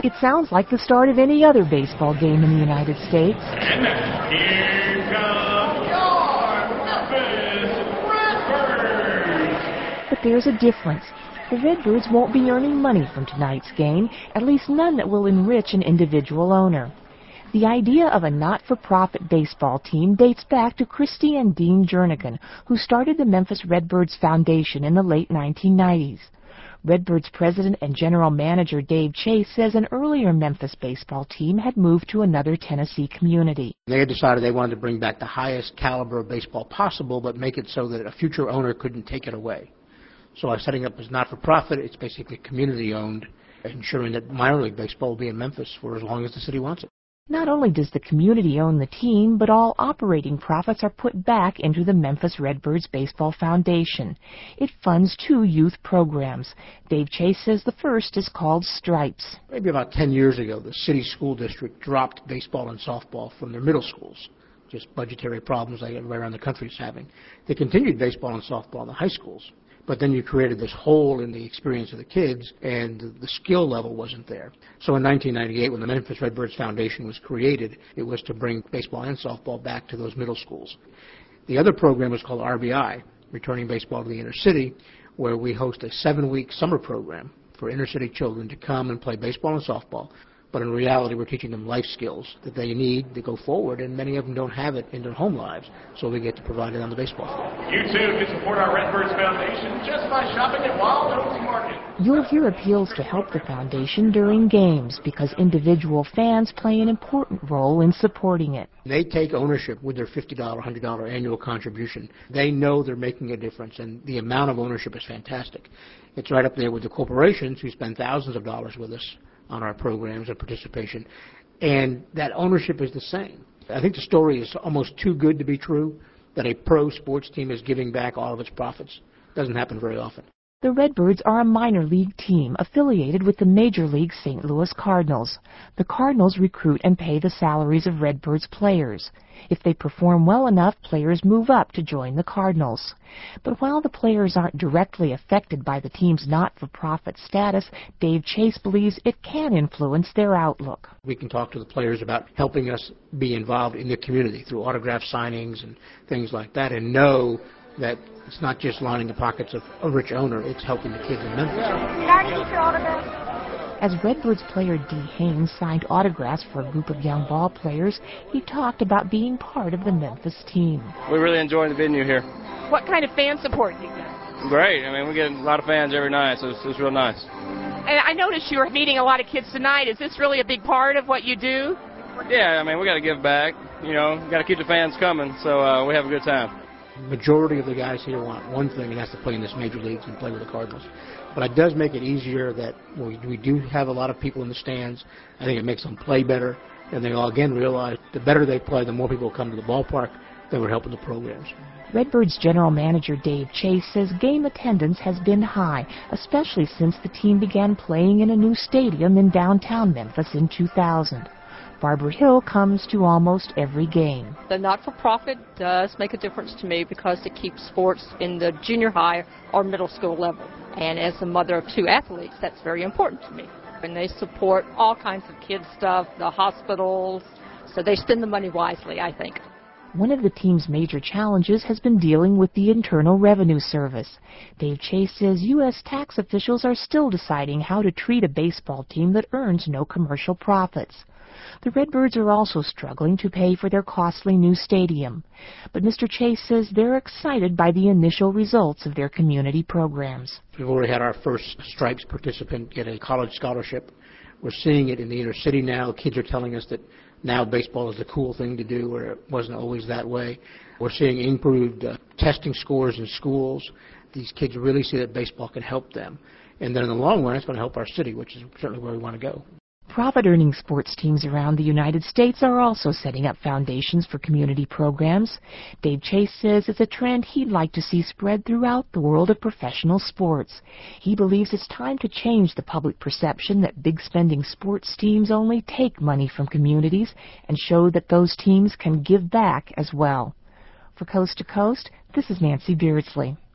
It sounds like the start of any other baseball game in the United States. And now, here come your Memphis Redbirds! But there's a difference. The Redbirds won't be earning money from tonight's game, at least none that will enrich an individual owner. The idea of a not-for-profit baseball team dates back to Christy and Dean Jernigan, who started the Memphis Redbirds Foundation in the late 1990s. Redbirds president and general manager Dave Chase says an earlier Memphis baseball team had moved to another Tennessee community. They had decided they wanted to bring back the highest caliber of baseball possible, but make it so that a future owner couldn't take it away. So by setting up as not-for-profit, it's basically community-owned, ensuring that minor league baseball will be in Memphis for as long as the city wants it. Not only does the community own the team, but all operating profits are put back into the Memphis Redbirds Baseball Foundation. It funds 2 youth programs. Dave Chase says the first is called Stripes. Maybe about 10 years ago, the city school district dropped baseball and softball from their middle schools, just budgetary problems like everywhere around the country is having. They continued baseball and softball in the high schools. But then you created this hole in the experience of the kids, and the skill level wasn't there. So in 1998, when the Memphis Redbirds Foundation was created, it was to bring baseball and softball back to those middle schools. The other program was called RBI, Returning Baseball to the Inner City, where we host a 7-week summer program for inner-city children to come and play baseball and softball. But in reality, we're teaching them life skills that they need to go forward, and many of them don't have it in their home lives, so we get to provide it on the baseball field. You too can support our Redbirds Foundation just by shopping at Wild Oats Market. You'll hear appeals to help the foundation during games because individual fans play an important role in supporting it. They take ownership with their $50, $100 annual contribution. They know they're making a difference, and the amount of ownership is fantastic. It's right up there with the corporations who spend thousands of dollars with us on our programs and participation, and that ownership is the same. I think the story is almost too good to be true, that a pro sports team is giving back all of its profits. It doesn't happen very often. The Redbirds are a minor league team affiliated with the Major League St. Louis Cardinals. The Cardinals recruit and pay the salaries of Redbirds players. If they perform well enough, players move up to join the Cardinals. But while the players aren't directly affected by the team's not-for-profit status, Dave Chase believes it can influence their outlook. We can talk to the players about helping us be involved in the community through autograph signings and things like that, and know that it's not just lining the pockets of a rich owner, it's helping the kids in Memphis. Did I already get your autograph? As Redbirds player Dee Haynes signed autographs for a group of young ball players, he talked about being part of the Memphis team. We really enjoy the venue here. What kind of fan support do you get? Great. I mean, we get a lot of fans every night, so it's real nice. And I noticed you were meeting a lot of kids tonight. Is this really a big part of what you do? Yeah, I mean, we got to give back. You know, got to keep the fans coming, so we have a good time. Majority of the guys here want one thing, and that's to play in this major leagues and play with the Cardinals. But it does make it easier that we do have a lot of people in the stands. I think it makes them play better, and they all again realize the better they play, the more people come to the ballpark, then we're helping the programs. Redbirds general manager Dave Chase says game attendance has been high, especially since the team began playing in a new stadium in downtown Memphis in 2000. Barbara Hill comes to almost every game. The not-for-profit does make a difference to me because it keeps sports in the junior high or middle school level. And as a mother of 2 athletes, that's very important to me. And they support all kinds of kids stuff, the hospitals, so they spend the money wisely, I think. One of the team's major challenges has been dealing with the Internal Revenue Service. Dave Chase says U.S. tax officials are still deciding how to treat a baseball team that earns no commercial profits. The Redbirds are also struggling to pay for their costly new stadium. But Mr. Chase says they're excited by the initial results of their community programs. We've already had our first Stripes participant get a college scholarship. We're seeing it in the inner city now. Kids are telling us that now baseball is the cool thing to do, where it wasn't always that way. We're seeing improved testing scores in schools. These kids really see that baseball can help them. And then in the long run, it's going to help our city, which is certainly where we want to go. Profit-earning sports teams around the United States are also setting up foundations for community programs. Dave Chase says it's a trend he'd like to see spread throughout the world of professional sports. He believes it's time to change the public perception that big-spending sports teams only take money from communities and show that those teams can give back as well. For Coast to Coast, this is Nancy Beardsley.